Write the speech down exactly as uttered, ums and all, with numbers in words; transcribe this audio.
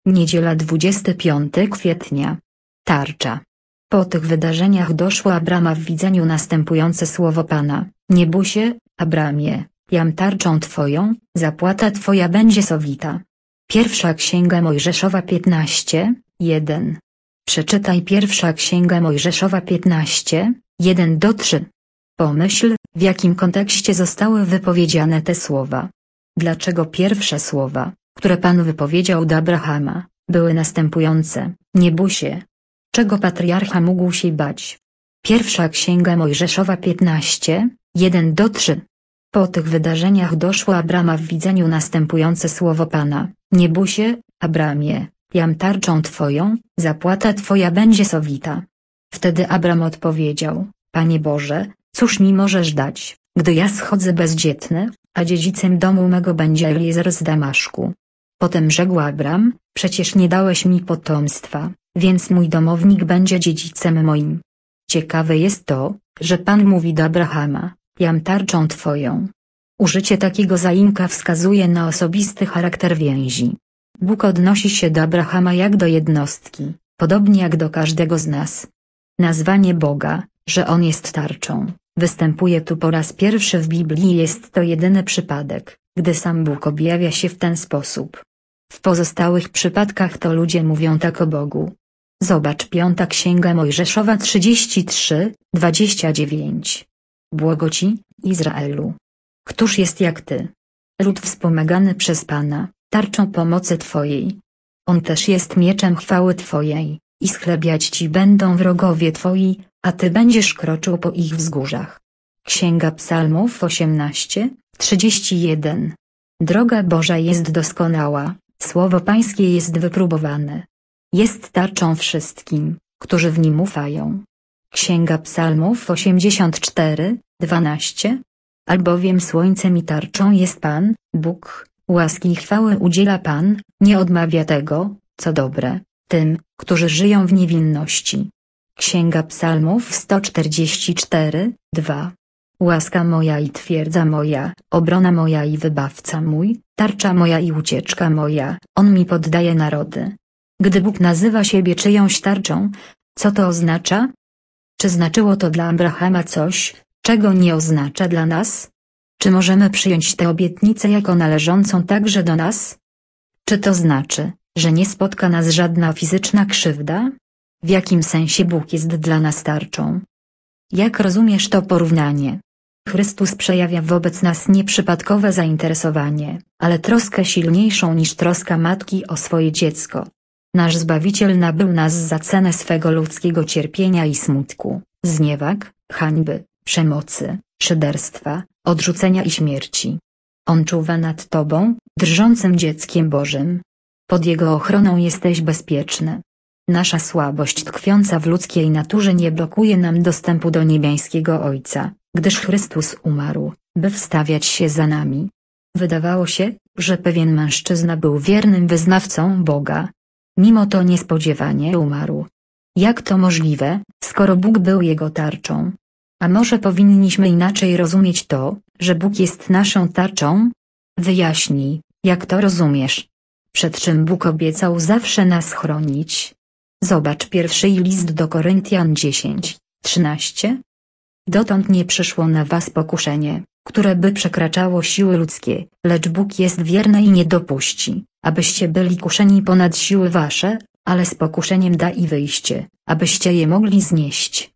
Niedziela dwudziestego piątego kwietnia. Tarcza. Po tych wydarzeniach doszło Abrama w widzeniu następujące słowo Pana: nie bój się, Abramie, jam tarczą Twoją, zapłata Twoja będzie sowita. Pierwsza Księga Mojżeszowa piętnaście, jeden. Przeczytaj Pierwsza Księga Mojżeszowa piętnaście, jeden do trzech. Pomyśl, w jakim kontekście zostały wypowiedziane te słowa. Dlaczego pierwsze słowa, które Pan wypowiedział do Abrahama, były następujące: nie bój się? Czego patriarcha mógł się bać? Pierwsza Księga Mojżeszowa piętnaście, jeden do trzech. Po tych wydarzeniach doszło Abrama w widzeniu następujące słowo Pana: nie bój się, Abramie, jam tarczą Twoją, zapłata Twoja będzie sowita. Wtedy Abram odpowiedział: Panie Boże, cóż mi możesz dać, gdy ja schodzę bezdzietny, a dziedzicem domu mego będzie Eliezer z Damaszku? Potem rzekł Abram: przecież nie dałeś mi potomstwa, więc mój domownik będzie dziedzicem moim. Ciekawe jest to, że Pan mówi do Abrahama: jam tarczą Twoją. Użycie takiego zaimka wskazuje na osobisty charakter więzi. Bóg odnosi się do Abrahama jak do jednostki, podobnie jak do każdego z nas. Nazwanie Boga, że On jest tarczą, występuje tu po raz pierwszy w Biblii i jest to jedyny przypadek, gdy sam Bóg objawia się w ten sposób. W pozostałych przypadkach to ludzie mówią tak o Bogu. Zobacz Piąta Księga Mojżeszowa trzydzieści trzy, dwadzieścia dziewięć. Błogo Ci, Izraelu. Któż jest jak Ty? Lud wspomagany przez Pana, tarczą pomocy Twojej. On też jest mieczem chwały Twojej, i schlebiać Ci będą wrogowie Twoi, a Ty będziesz kroczył po ich wzgórzach. Księga Psalmów osiemnaście, trzydzieści jeden. Droga Boża jest doskonała, słowo Pańskie jest wypróbowane. Jest tarczą wszystkim, którzy w nim ufają. Księga Psalmów osiemdziesiąt cztery, dwanaście. Albowiem słońcem i tarczą jest Pan, Bóg, łaski i chwały udziela Pan, nie odmawia tego, co dobre, tym, którzy żyją w niewinności. Księga Psalmów sto czterdzieści cztery, dwa. Łaska moja i twierdza moja, obrona moja i wybawca mój, tarcza moja i ucieczka moja, On mi poddaje narody. Gdy Bóg nazywa siebie czyjąś tarczą, co to oznacza? Czy znaczyło to dla Abrahama coś, czego nie oznacza dla nas? Czy możemy przyjąć tę obietnicę jako należącą także do nas? Czy to znaczy, że nie spotka nas żadna fizyczna krzywda? W jakim sensie Bóg jest dla nas tarczą? Jak rozumiesz to porównanie? Chrystus przejawia wobec nas nieprzypadkowe zainteresowanie, ale troskę silniejszą niż troska matki o swoje dziecko. Nasz Zbawiciel nabył nas za cenę swego ludzkiego cierpienia i smutku, zniewag, hańby, przemocy, szyderstwa, odrzucenia i śmierci. On czuwa nad Tobą, drżącym dzieckiem Bożym. Pod Jego ochroną jesteś bezpieczny. Nasza słabość tkwiąca w ludzkiej naturze nie blokuje nam dostępu do niebiańskiego Ojca, gdyż Chrystus umarł, by wstawiać się za nami. Wydawało się, że pewien mężczyzna był wiernym wyznawcą Boga. Mimo to niespodziewanie umarł. Jak to możliwe, skoro Bóg był jego tarczą? A może powinniśmy inaczej rozumieć to, że Bóg jest naszą tarczą? Wyjaśnij, jak to rozumiesz? Przed czym Bóg obiecał zawsze nas chronić? Zobacz pierwszy list do Koryntian dziesięć, trzynaście. Dotąd nie przyszło na was pokuszenie, które by przekraczało siły ludzkie, lecz Bóg jest wierny i nie dopuści, abyście byli kuszeni ponad siły wasze, ale z pokuszeniem da i wyjście, abyście je mogli znieść.